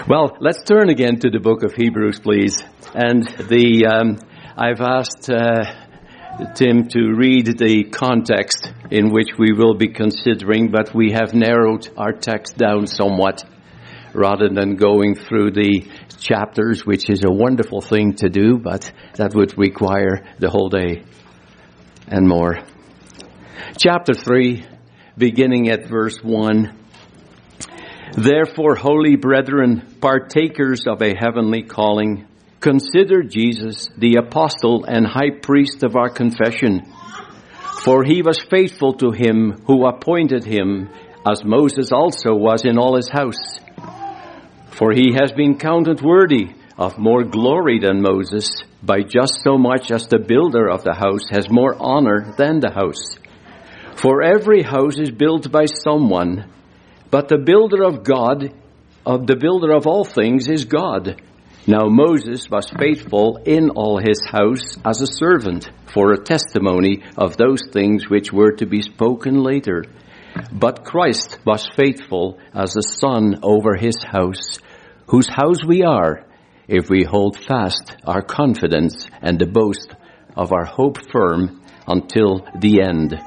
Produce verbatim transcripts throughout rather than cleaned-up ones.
Well, let's turn again to the book of Hebrews, please. And the um, I've asked uh, Tim to read the context in which we will be considering, but we have narrowed our text down somewhat rather than going through the chapters, which is a wonderful thing to do, but that would require the whole day and more. Chapter three, beginning at verse one. Therefore, holy brethren, partakers of a heavenly calling, consider Jesus, the apostle and high priest of our confession. For he was faithful to him who appointed him, as Moses also was in all his house. For he has been counted worthy of more glory than Moses, by just so much as the builder of the house has more honor than the house. For every house is built by someone, but the builder of God, of the builder of all things is God. Now Moses was faithful in all his house as a servant for a testimony of those things which were to be spoken later. But Christ was faithful as a son over his house, whose house we are, if we hold fast our confidence and the boast of our hope firm until the end.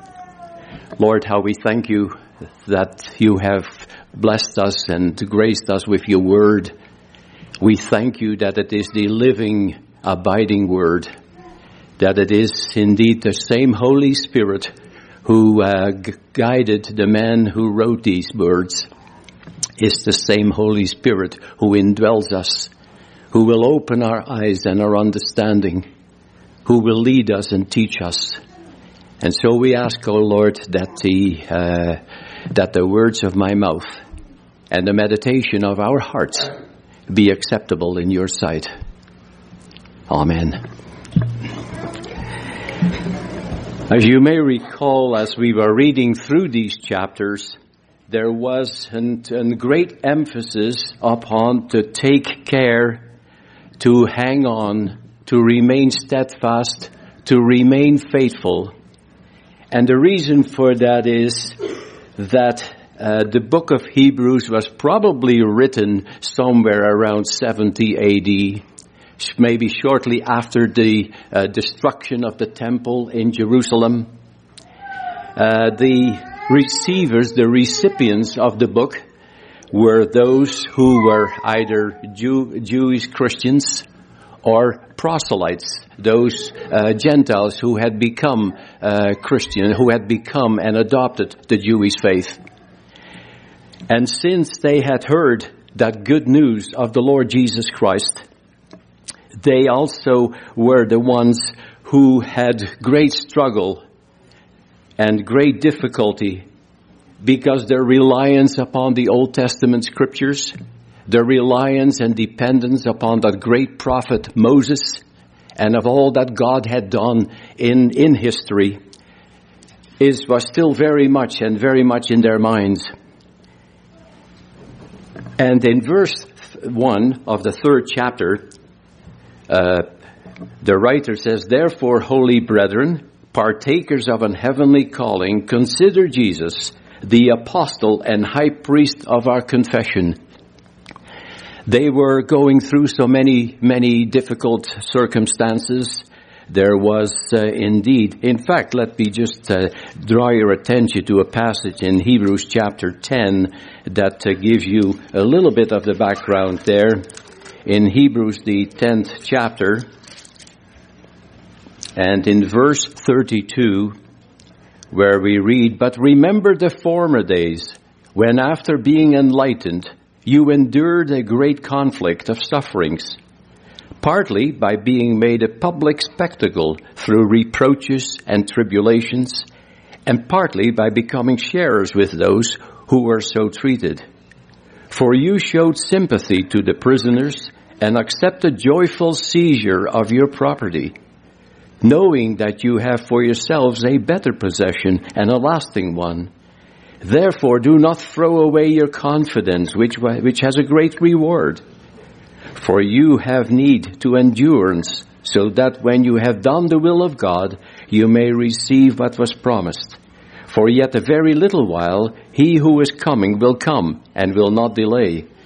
Lord, how we thank you that you have blessed us and graced us with your word. We thank you that it is the living, abiding word, that it is indeed the same Holy Spirit who uh, g- guided the man who wrote these words. Is the same Holy Spirit who indwells us, who will open our eyes and our understanding, who will lead us and teach us. And so we ask, O Lord, that the uh, that the words of my mouth and the meditation of our hearts be acceptable in your sight. Amen. As you may recall, as we were reading through these chapters, there was a great emphasis upon to take care, to hang on, to remain steadfast, to remain faithful. And the reason for that is that uh, the book of Hebrews was probably written somewhere around seventy A D, maybe shortly after the uh, destruction of the temple in Jerusalem. Uh, the receivers, the recipients of the book were those who were either Jew, Jewish Christians or proselytes, those uh, Gentiles who had become uh, Christian, who had become and adopted the Jewish faith. And since they had heard that good news of the Lord Jesus Christ, they also were the ones who had great struggle and great difficulty because their reliance upon the Old Testament scriptures, their reliance and dependence upon that great prophet Moses, and of all that God had done in, in history, is was still very much and very much in their minds. And in verse one of the third chapter, uh, the writer says, Therefore, holy brethren, partakers of an heavenly calling, consider Jesus, the apostle and high priest of our confession. They were going through so many, many difficult circumstances. There was uh, indeed, in fact, let me just uh, draw your attention to a passage in Hebrews chapter ten that uh, gives you a little bit of the background there. In Hebrews, the tenth chapter, and in verse thirty-two, where we read, But remember the former days, when after being enlightened, you endured a great conflict of sufferings, partly by being made a public spectacle through reproaches and tribulations, and partly by becoming sharers with those who were so treated. For you showed sympathy to the prisoners and accepted joyful seizure of your property, knowing that you have for yourselves a better possession and a lasting one. Therefore, do not throw away your confidence, which which has a great reward. For you have need to endurance, so that when you have done the will of God, you may receive what was promised. For yet a very little while, he who is coming will come and will not delay.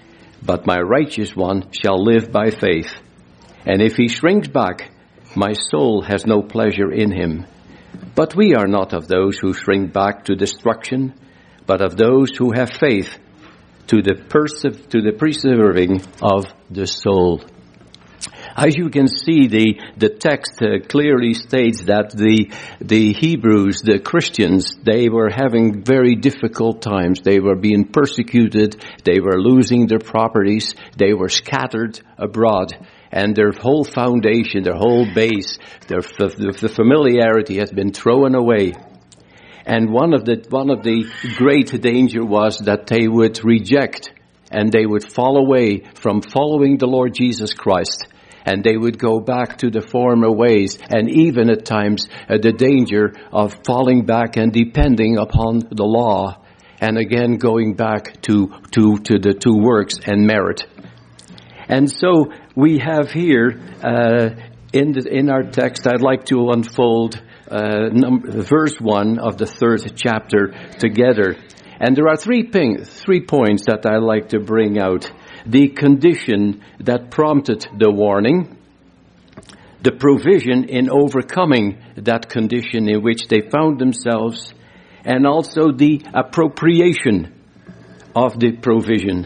but my righteous one shall live by faith. And if he shrinks back, my soul has no pleasure in him. But we are not of those who shrink back to destruction, but of those who have faith to the perse- to the preserving of the soul. As you can see, the, the text uh, clearly states that the, the Hebrews, the Christians, they were having very difficult times. They were being persecuted. They were losing their properties. They were scattered abroad. And their whole foundation, their whole base, their, the, the familiarity has been thrown away. And one of the, one of the great danger was that they would reject and they would fall away from following the Lord Jesus Christ. And they would go back to the former ways, and even at times uh, the danger of falling back and depending upon the law, and again going back to to to the to works and merit. And so we have here uh, in the, in our text, I'd like to unfold uh, number, verse one of the third chapter together, and there are three ping, three points that I like to bring out. The condition that prompted the warning, the provision in overcoming that condition in which they found themselves, and also the appropriation of the provision.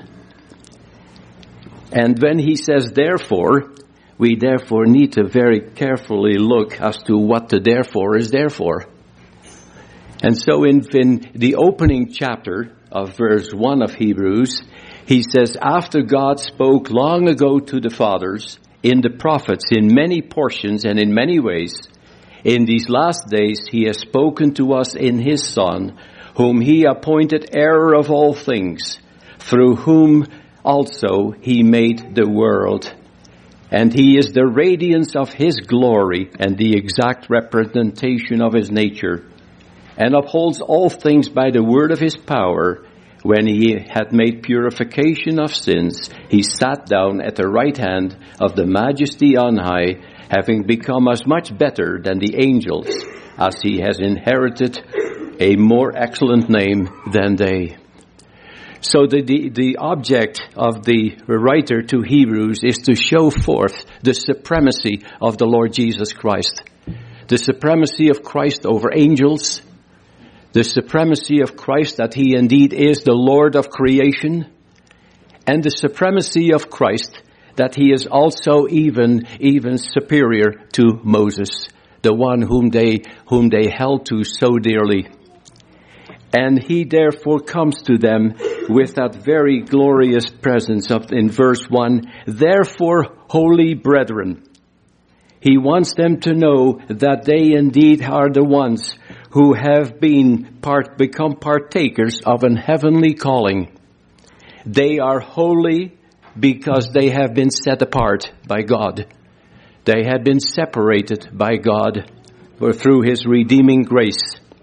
And when he says therefore, we therefore need to very carefully look as to what the therefore is there for. And so in, in the opening chapter of verse one of Hebrews, he says, after God spoke long ago to the fathers in the prophets in many portions and in many ways, in these last days he has spoken to us in his Son, whom he appointed heir of all things, through whom also he made the world. And he is the radiance of his glory and the exact representation of his nature, and upholds all things by the word of his power. When he had made purification of sins, he sat down at the right hand of the Majesty on high, having become as much better than the angels, as he has inherited a more excellent name than they. So the, the, the object of the writer to Hebrews is to show forth the supremacy of the Lord Jesus Christ. The supremacy of Christ over angels, the supremacy of Christ that he indeed is the Lord of creation, and the supremacy of Christ that he is also even even superior to Moses, the one whom they whom they held to so dearly. And he therefore comes to them with that very glorious presence of in verse one, therefore, holy brethren. He wants them to know that they indeed are the ones who have been part, become partakers of an heavenly calling. They are holy because they have been set apart by God. They have been separated by God or through his redeeming grace.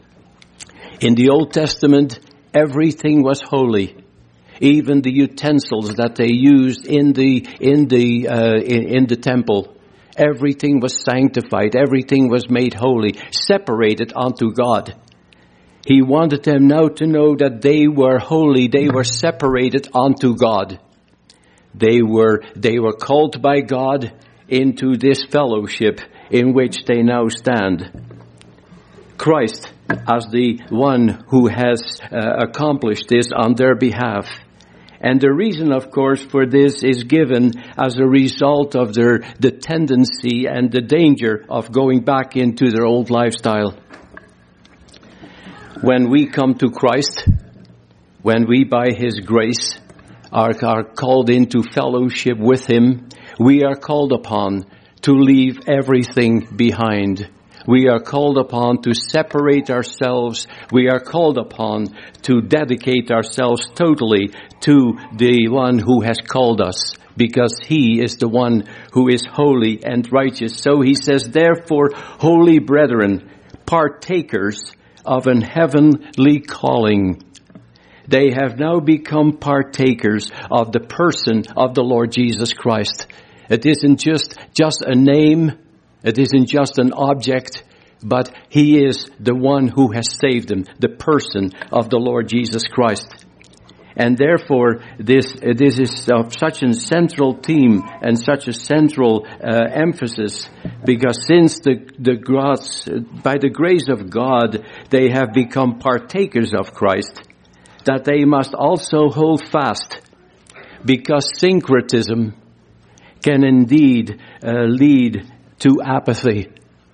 In the Old Testament, everything was holy. Even the utensils that they used in the in the uh, in, in the temple. Everything was sanctified. Everything was made holy, separated unto God. He wanted them now to know that they were holy. They were separated unto God. They were, they were called by God into this fellowship in which they now stand. Christ, as the one who has uh, accomplished this on their behalf. And the reason, of course, for this is given as a result of their the tendency and the danger of going back into their old lifestyle. When we come to Christ, when we by his grace are, are called into fellowship with him, we are called upon to leave everything behind. We are called upon to separate ourselves. We are called upon to dedicate ourselves totally to the one who has called us, because he is the one who is holy and righteous. So he says, therefore, holy brethren, partakers of an heavenly calling. They have now become partakers of the person of the Lord Jesus Christ. It isn't just, just a name. It isn't just an object, but he is the one who has saved them, the person of the Lord Jesus Christ. And therefore, this uh, this is of such a central theme and such a central uh, emphasis, because since the the grace, by the grace of God, they have become partakers of Christ, that they must also hold fast, because syncretism can indeed uh, lead to apathy.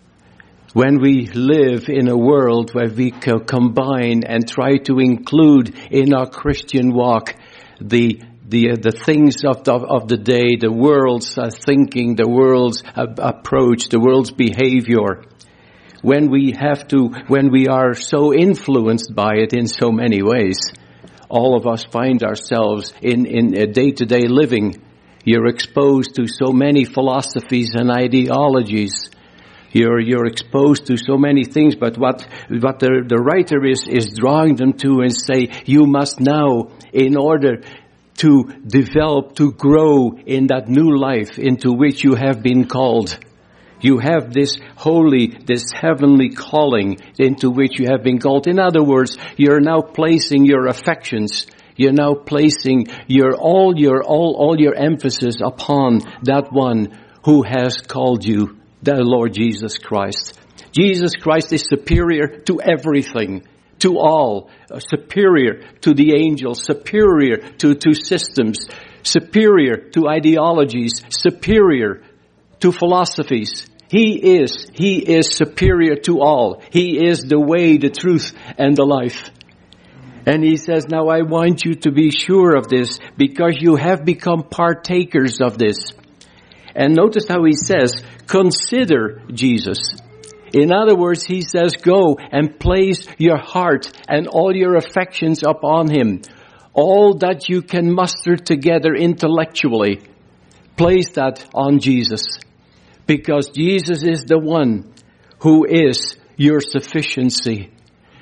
When we live in a world where we co- combine and try to include in our Christian walk the the uh, the things of the, of the day, the world's uh, thinking, the world's uh, approach, the world's behavior, when we have to, when we are so influenced by it in so many ways, all of us find ourselves in in a day-to-day living. You're exposed to so many philosophies and ideologies. You're, you're exposed to so many things, but what, what the, the writer is, is drawing them to and say, you must now, in order to develop, to grow in that new life into which you have been called. You have this holy, this heavenly calling into which you have been called. In other words, you're now placing your affections, you're now placing your, all your, all, all your emphasis upon that one who has called you, the Lord Jesus Christ. Jesus Christ is superior to everything, to all, uh, superior to the angels, superior to, to systems, superior to ideologies, superior to philosophies. He is, He is superior to all. He is the way, the truth, and the life. And He says, now I want you to be sure of this, because you have become partakers of this. And notice how He says, consider Jesus. In other words, He says, go and place your heart and all your affections upon Him. All that you can muster together intellectually, place that on Jesus. Because Jesus is the one who is your sufficiency.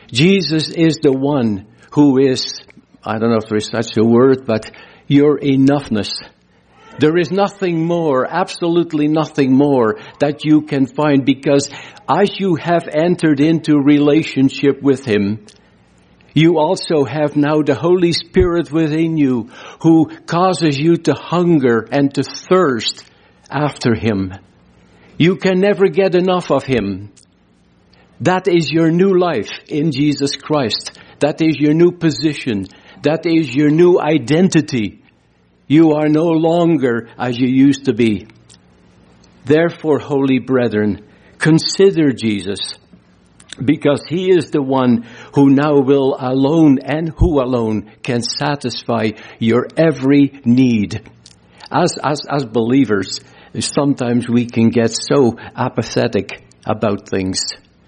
Jesus is the one who is, I don't know if there is such a word, but your enoughness. There is nothing more, absolutely nothing more that you can find, because as you have entered into relationship with Him, you also have now the Holy Spirit within you who causes you to hunger and to thirst after Him. You can never get enough of Him. That is your new life in Jesus Christ. That is your new position. That is your new identity. You are no longer as you used to be. Therefore, holy brethren, consider Jesus, because He is the one who now will alone and who alone can satisfy your every need. As, as, as believers, sometimes we can get so apathetic about things.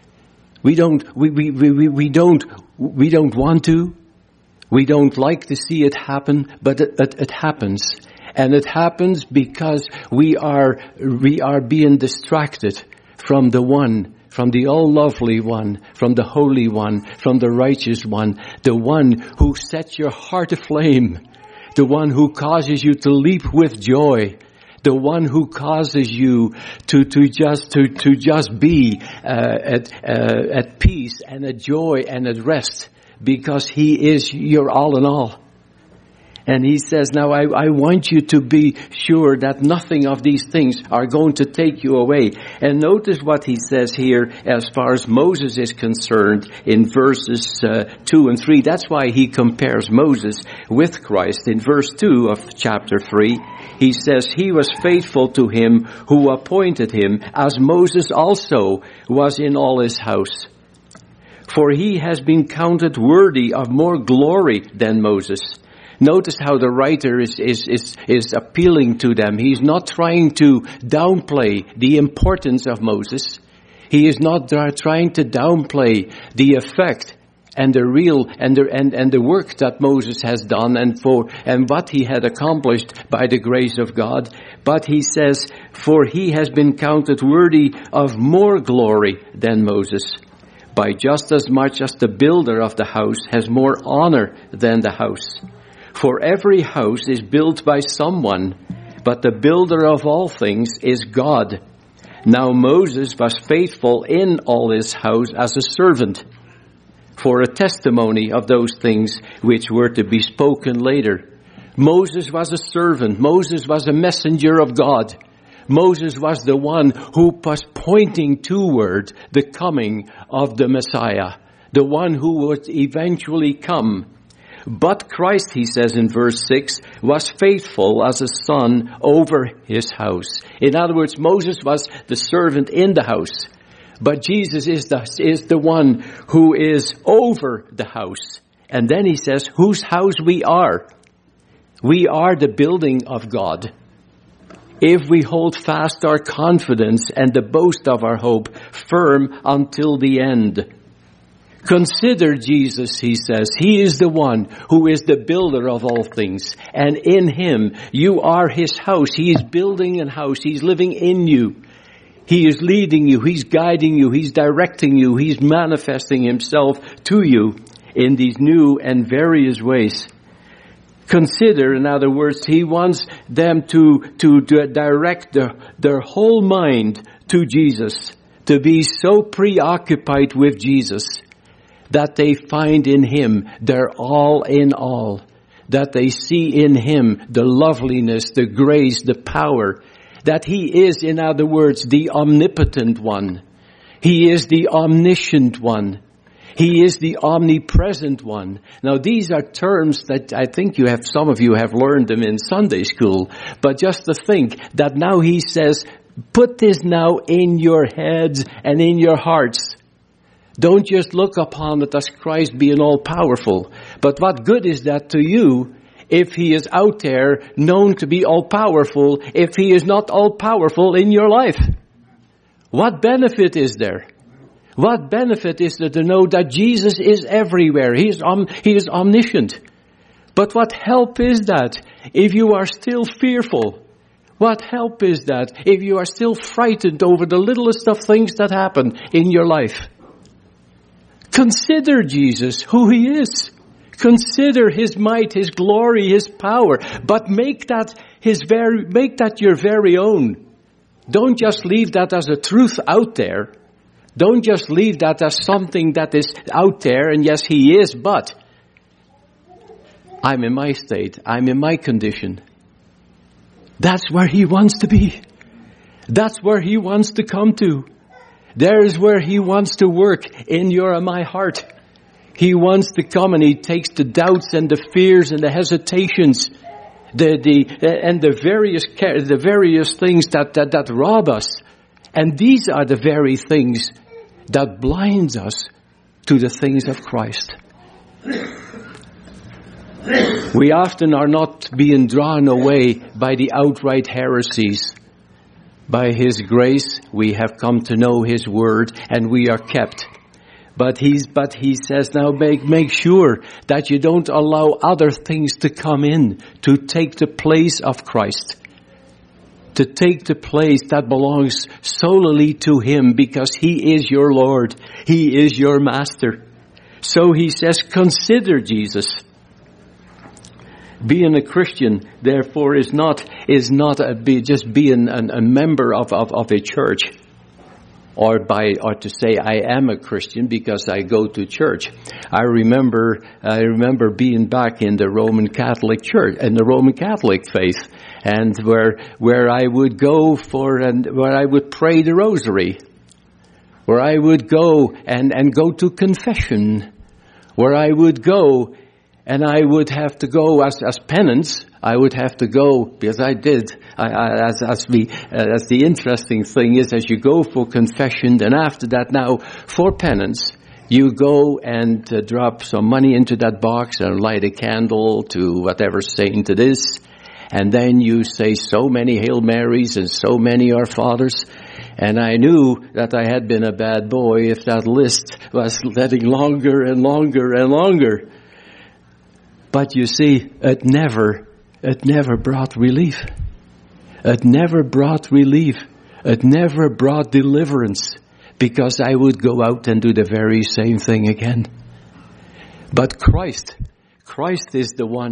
We don't, we, we, we, we don't, we don't want to. We don't like to see it happen, but it, it, it happens. And it happens because we are, we are being distracted from the one, from the all-lovely one, from the holy one, from the righteous one, the one who sets your heart aflame, the one who causes you to leap with joy, the one who causes you to, to just, to, to just be, uh, at, uh, at peace and at joy and at rest. Because He is your all in all. And He says, now I, I want you to be sure that nothing of these things are going to take you away. And notice what He says here as far as Moses is concerned in verses uh, two and three. That's why He compares Moses with Christ. In verse two of chapter three, He says, He was faithful to Him who appointed Him, as Moses also was in all His house. For he has been counted worthy of more glory than Moses. Notice how the writer is, is, is, is appealing to them. He's not trying to downplay the importance of Moses. He is not trying to downplay the effect and the real and the and, and the work that Moses has done and for and what he had accomplished by the grace of God. But he says, for he has been counted worthy of more glory than Moses, by just as much as the builder of the house has more honor than the house. For every house is built by someone, but the builder of all things is God. Now Moses was faithful in all his house as a servant. for a testimony of those things which were to be spoken later. Moses was a servant. Moses was a messenger of God. Moses was the one who was pointing toward the coming of the Messiah, the one who would eventually come. But Christ, he says in verse six, was faithful as a son over his house. In other words, Moses was the servant in the house, but Jesus is the, is the one who is over the house. And then he says, whose house we are. We are the building of God. If we hold fast our confidence and the boast of our hope firm until the end. Consider Jesus, he says. He is the one who is the builder of all things. And in him, you are his house. He is building a house. He's living in you. He is leading you. He's guiding you. He's directing you. He's manifesting himself to you in these new and various ways. Consider, in other words, he wants them to, to, to direct their, their whole mind to Jesus, to be so preoccupied with Jesus that they find in him their all in all, that they see in him the loveliness, the grace, the power, that he is, in other words, the omnipotent one. He is the omniscient one. He is the omnipresent one. Now, these are terms that I think you have, some of you have learned them in Sunday school. But just to think that now he says, put this now in your heads and in your hearts. Don't just look upon it as Christ being all powerful. But what good is that to you if he is out there known to be all powerful, if he is not all powerful in your life? What benefit is there? What benefit is there to know that Jesus is everywhere? He is, om- he is omniscient. But what help is that if you are still fearful? What help is that if you are still frightened over the littlest of things that happen in your life? Consider Jesus, who he is. Consider his might, his glory, his power. But make that his very, make that your very own. Don't just leave that as a truth out there. Don't just leave that as something that is out there, and yes, he is, but I'm in my state. I'm in my condition. That's where he wants to be. That's where he wants to come to. There is where he wants to work in your and my heart. He wants to come and he takes the doubts and the fears and the hesitations, the the and the various the various things that that, that rob us. And these are the very things that blinds us to the things of Christ. We often are not being drawn away by the outright heresies. By his grace, we have come to know his word and we are kept. But he's, but he says now make, make sure that you don't allow other things to come in to take the place of Christ. To take the place that belongs solely to him because he is your Lord. He is your master. So he says, consider Jesus. Being a Christian, therefore, is not, is not a, be, just being an, a member of, of, of a church. Or by, or to say I am a Christian because I go to church. I remember, I remember being back in the Roman Catholic Church, in the Roman Catholic faith, and where, where I would go for, and where I would pray the rosary, where I would go and, and go to confession, where I would go and I would have to go as, as penance. I would have to go because I did. I, I, as, as the uh, as the interesting thing is, as you go for confession, then after that, now for penance, you go and uh, drop some money into that box and light a candle to whatever saint it is, and then you say so many Hail Marys and so many Our Fathers. And I knew that I had been a bad boy if that list was getting longer and longer and longer. But you see, it never. It never brought relief. It never brought relief. It never brought deliverance because I would go out and do the very same thing again. But Christ, Christ is the one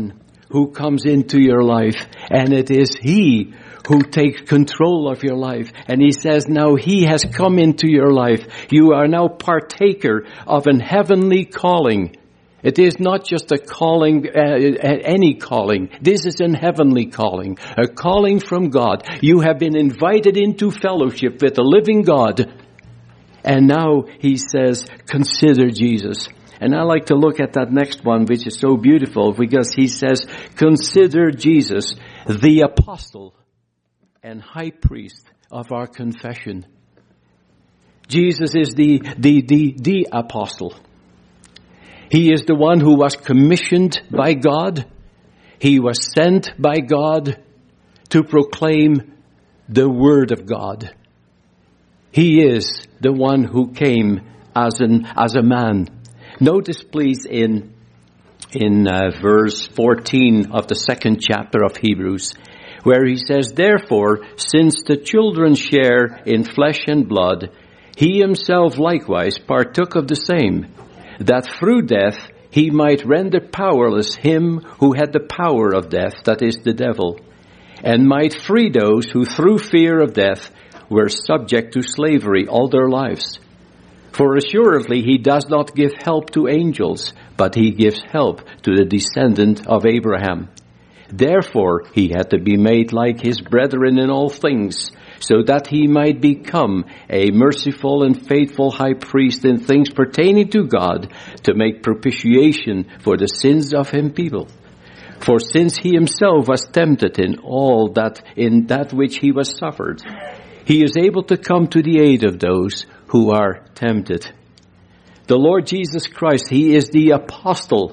who comes into your life, and it is He who takes control of your life. And He says, now He has come into your life. You are now partaker of an heavenly calling. It is not just a calling, uh, any calling. This is an heavenly calling, a calling from God. You have been invited into fellowship with the living God. And now He says, consider Jesus. And I like to look at that next one, which is so beautiful, because He says, consider Jesus, the apostle and high priest of our confession. Jesus is the, the, the, the apostle. He is the one who was commissioned by God. He was sent by God to proclaim the Word of God. He is the one who came as an as a man. Notice, please, in in uh, verse fourteen of the second chapter of Hebrews, where he says, therefore, since the children share in flesh and blood, He Himself likewise partook of the same, that through death He might render powerless him who had the power of death, that is, the devil, and might free those who through fear of death were subject to slavery all their lives. For assuredly He does not give help to angels, but He gives help to the descendant of Abraham. Therefore He had to be made like His brethren in all things, so that He might become a merciful and faithful high priest in things pertaining to God, to make propitiation for the sins of His people. For since He Himself was tempted in all that in that which He was suffered, He is able to come to the aid of those who are tempted. The Lord Jesus Christ, He is the apostle.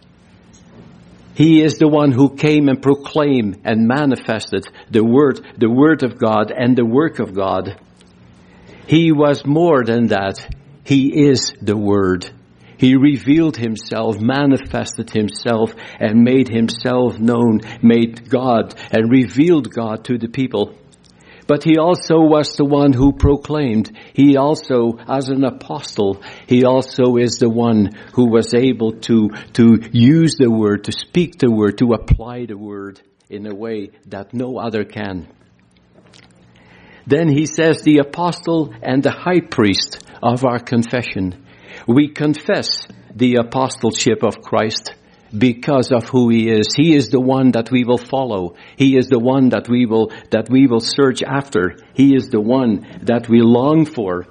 He is the one who came and proclaimed and manifested the word, the word of God and the work of God. He was more than that. He is the Word. He revealed Himself, manifested Himself, and made Himself known, made God and revealed God to the people. But He also was the one who proclaimed. He also, as an apostle, He also is the one who was able to, to use the Word, to speak the Word, to apply the Word in a way that no other can. Then He says, the apostle and the high priest of our confession. We confess the apostleship of Christ because of who He is. He is the one that we will follow. He is the one that we will, that we will search after. He is the one that we long for.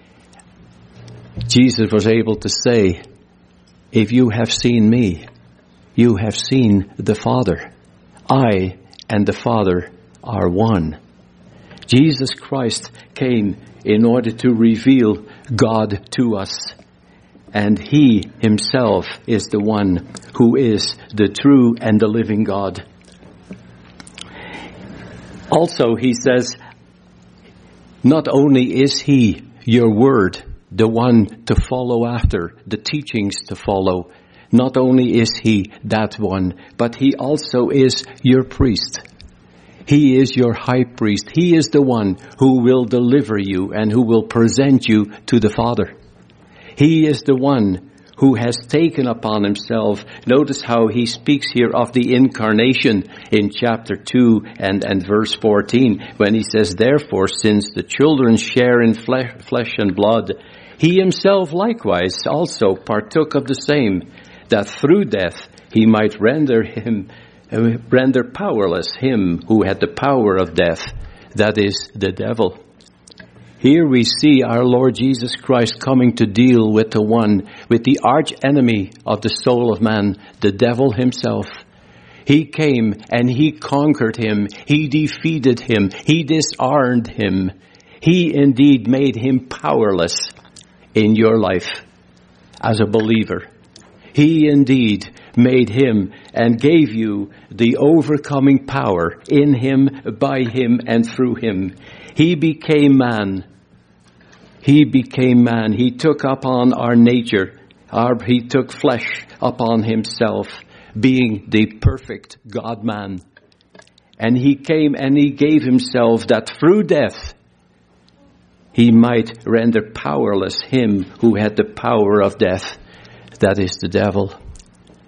Jesus was able to say, if you have seen me, you have seen the Father. I and the Father are one. Jesus Christ came in order to reveal God to us. And He Himself is the one who is the true and the living God. Also, He says, not only is He your Word, the one to follow after, the teachings to follow, not only is He that one, but He also is your priest. He is your high priest. He is the one who will deliver you and who will present you to the Father. He is the one who has taken upon Himself. Notice how He speaks here of the incarnation in chapter two and, and verse fourteen, when He says, therefore, since the children share in flesh, flesh and blood, He Himself likewise also partook of the same, that through death He might render him, uh, render powerless him who had the power of death, that is, the devil. Here we see our Lord Jesus Christ coming to deal with the one, with the arch enemy of the soul of man, the devil himself. He came and He conquered him. He defeated him. He disarmed him. He indeed made him powerless in your life as a believer. He indeed made him and gave you the overcoming power in Him, by Him, and through Him. He became man. He became man. He took upon our nature. Our, he took flesh upon Himself, being the perfect God-man. And He came and He gave Himself that through death He might render powerless him who had the power of death, that is the devil.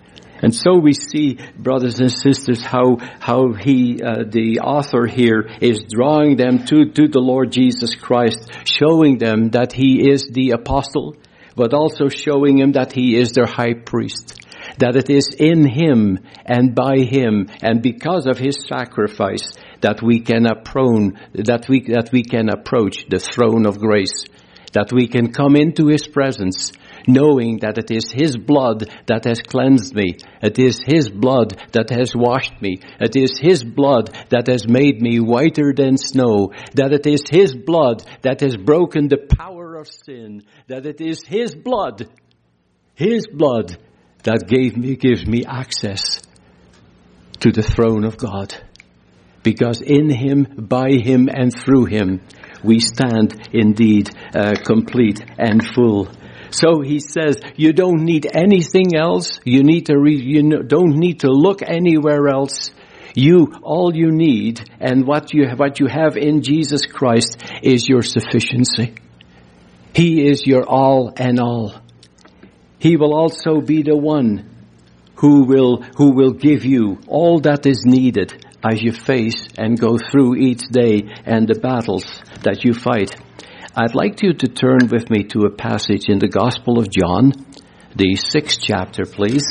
And so we see, brothers and sisters, how how he, uh, the author here, is drawing them to, to the Lord Jesus Christ, showing them that he is the apostle, but also showing him that he is their high priest. That it is in him and by him and because of his sacrifice that we can approach, that we, that we can approach the throne of grace. That we can come into his presence, knowing that it is his blood that has cleansed me. It is his blood that has washed me. It is his blood that has made me whiter than snow. That it is his blood that has broken the power of sin. That it is his blood, his blood that gave me, gives me access to the throne of God. Because in him, by him, and through him, we stand indeed uh, complete and full. So he says, you don't need anything else. You need to re- you know, don't need to look anywhere else. You, all you need, and what you what you have in Jesus Christ is your sufficiency. He is your all and all. He will also be the one who will who will give you all that is needed as you face and go through each day and the battles that you fight. I'd like you to turn with me to a passage in the Gospel of John, the sixth chapter, please.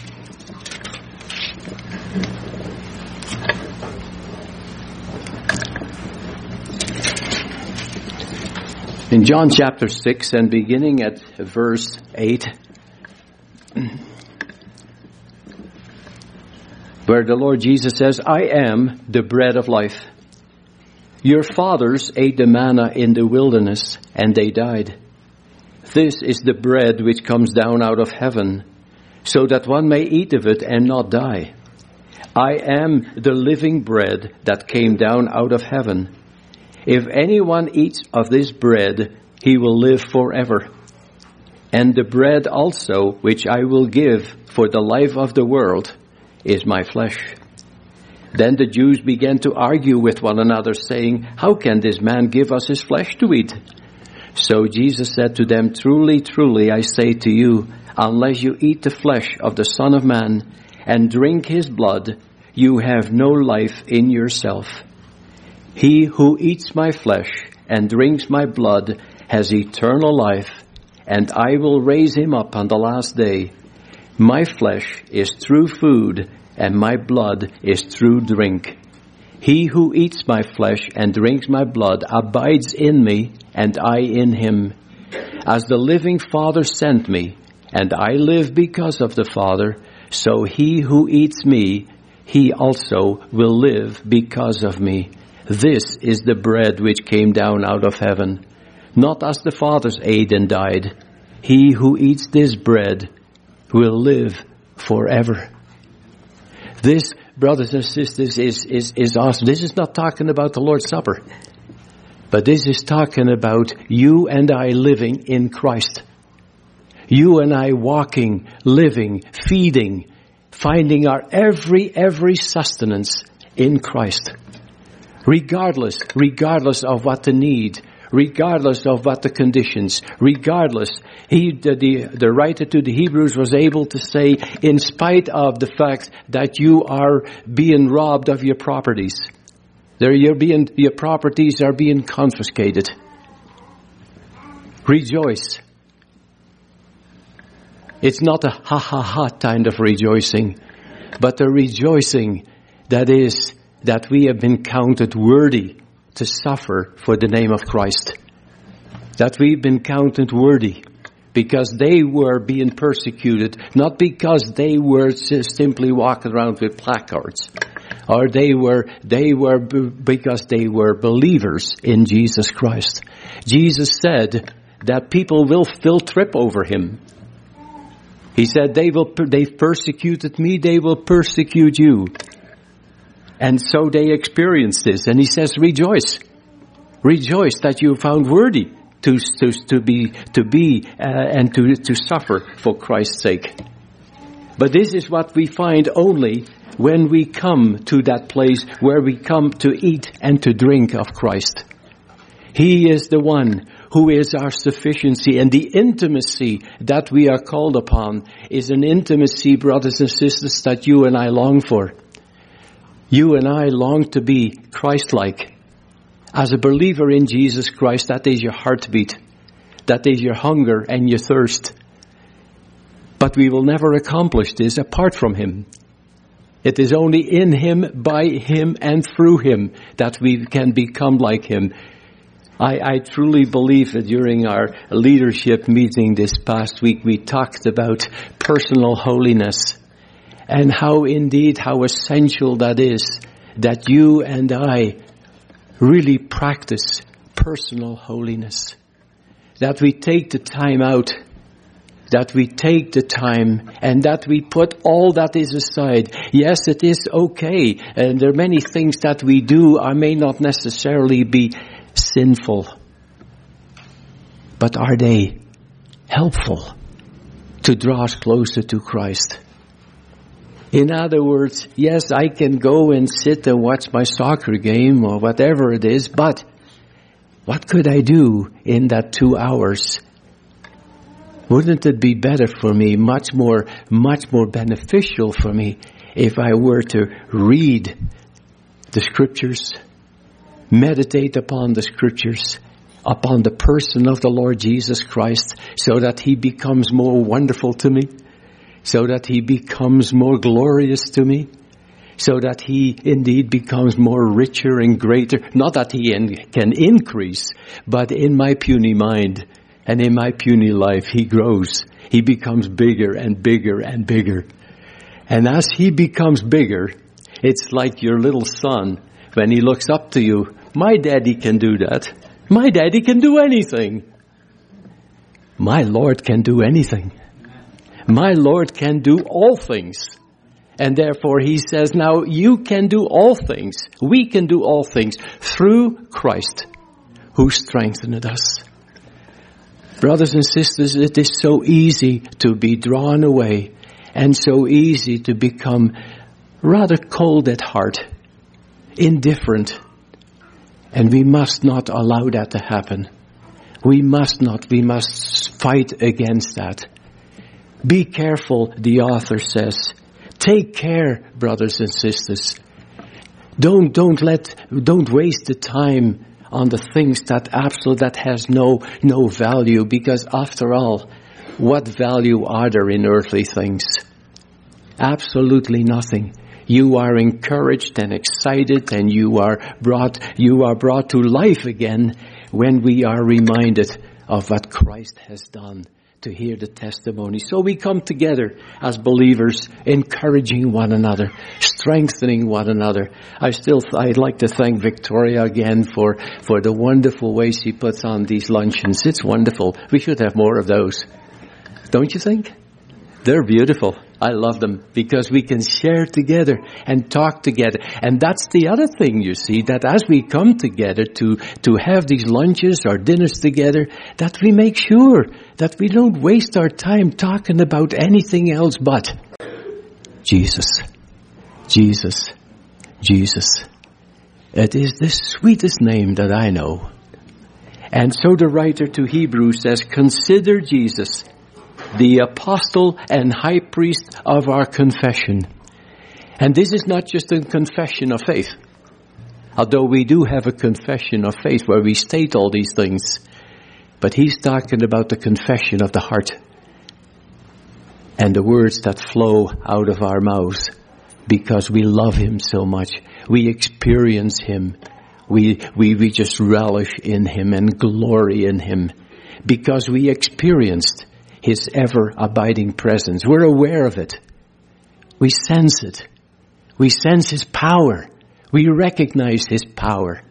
In John chapter six and beginning at verse eight, where the Lord Jesus says, I am the bread of life. Your fathers ate the manna in the wilderness, and they died. This is the bread which comes down out of heaven, so that one may eat of it and not die. I am the living bread that came down out of heaven. If anyone eats of this bread, he will live forever. And the bread also which I will give for the life of the world is my flesh. Then the Jews began to argue with one another, saying, how can this man give us his flesh to eat? So Jesus said to them, truly, truly, I say to you, unless you eat the flesh of the Son of Man and drink his blood, you have no life in yourself. He who eats my flesh and drinks my blood has eternal life, and I will raise him up on the last day. My flesh is true food, and my blood is true drink. He who eats my flesh and drinks my blood abides in me, and I in him. As the living Father sent me, and I live because of the Father, so he who eats me, he also will live because of me. This is the bread which came down out of heaven, not as the fathers ate and died. He who eats this bread will live forever. This, brothers and sisters, is, is, is awesome. This is not talking about the Lord's Supper, but this is talking about you and I living in Christ. You and I walking, living, feeding, finding our every, every sustenance in Christ. Regardless, regardless of what the need, regardless of what the conditions, regardless, he, the, the, the writer to the Hebrews was able to say, in spite of the fact that you are being robbed of your properties, there you're being, your properties are being confiscated. Rejoice. It's not a ha ha ha kind of rejoicing, but a rejoicing that is that we have been counted worthy to suffer for the name of Christ. That we've been counted worthy because they were being persecuted, not because they were simply walking around with placards, or they were, they were because they were believers in Jesus Christ. Jesus said that people will still trip over him. He said, they will, they've persecuted me, they will persecute you. And so they experienced this. And he says, rejoice. Rejoice that you found worthy to, to, to be, to be, uh, and to, to suffer for Christ's sake. But this is what we find only when we come to that place where we come to eat and to drink of Christ. He is the one who is our sufficiency. And the intimacy that we are called upon is an intimacy, brothers and sisters, that you and I long for. You and I long to be Christ-like. As a believer in Jesus Christ, that is your heartbeat. That is your hunger and your thirst. But we will never accomplish this apart from Him. It is only in Him, by Him, and through Him that we can become like Him. I, I truly believe that during our leadership meeting this past week, we talked about personal holiness and how indeed, how essential that is, that you and I really practice personal holiness. That we take the time out, that we take the time, and that we put all that is aside. Yes, it is okay, and there are many things that we do are may not necessarily be sinful, but are they helpful to draw us closer to Christ? In other words, yes, I can go and sit and watch my soccer game or whatever it is, but what could I do in that two hours? Wouldn't it be better for me, much more, much more beneficial for me, if I were to read the Scriptures, meditate upon the Scriptures, upon the person of the Lord Jesus Christ, so that He becomes more wonderful to me, so that He becomes more glorious to me, so that He indeed becomes more richer and greater. Not that He in, can increase, but in my puny mind and in my puny life, He grows. He becomes bigger and bigger and bigger. And as He becomes bigger, it's like your little son when he looks up to you. My daddy can do that. My daddy can do anything. My Lord can do anything. My Lord can do all things. And therefore He says, now you can do all things. We can do all things through Christ who strengthened us. Brothers and sisters, it is so easy to be drawn away and so easy to become rather cold at heart, indifferent. And we must not allow that to happen. We must not. We must fight against that. Be careful, the author says. Take care, brothers and sisters. Don't, don't let, don't waste the time on the things that absolute, that has no, no value, because after all, what value are there in earthly things? Absolutely nothing. You are encouraged and excited, and you are brought, you are brought to life again when we are reminded of what Christ has done, to hear the testimony. So we come together as believers, encouraging one another, strengthening one another. I still, I'd like to thank Victoria again for, for the wonderful way she puts on these luncheons. It's wonderful. We should have more of those. Don't you think? They're beautiful. I love them because we can share together and talk together. And that's the other thing, you see, that as we come together to, to have these lunches or dinners together, that we make sure that we don't waste our time talking about anything else but Jesus, Jesus, Jesus. It is the sweetest name that I know. And so the writer to Hebrews says, consider Jesus, the apostle and high priest of our confession. And this is not just a confession of faith. Although we do have a confession of faith where we state all these things. But he's talking about the confession of the heart. And the words that flow out of our mouths. Because we love Him so much. We experience Him. We, we, we just relish in Him and glory in Him. Because we experienced His ever-abiding presence. We're aware of it. We sense it. We sense His power. We recognize His power.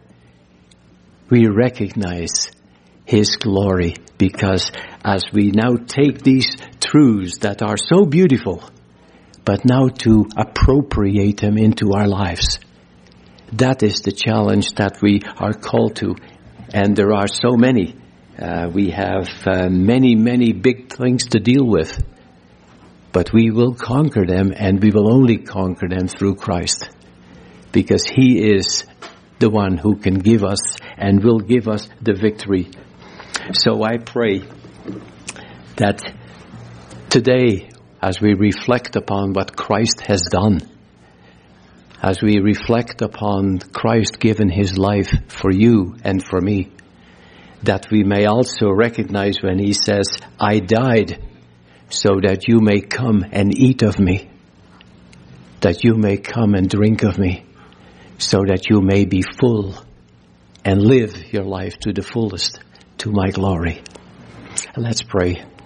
We recognize His glory, because as we now take these truths that are so beautiful, but now to appropriate them into our lives, that is the challenge that we are called to. And there are so many. Uh, we have uh, many, many big things to deal with. But we will conquer them, and we will only conquer them through Christ. Because He is the one who can give us and will give us the victory. So I pray that today, as we reflect upon what Christ has done, as we reflect upon Christ giving his life for you and for me, that we may also recognize when he says, I died so that you may come and eat of me, that you may come and drink of me, so that you may be full and live your life to the fullest, to my glory. Let's pray.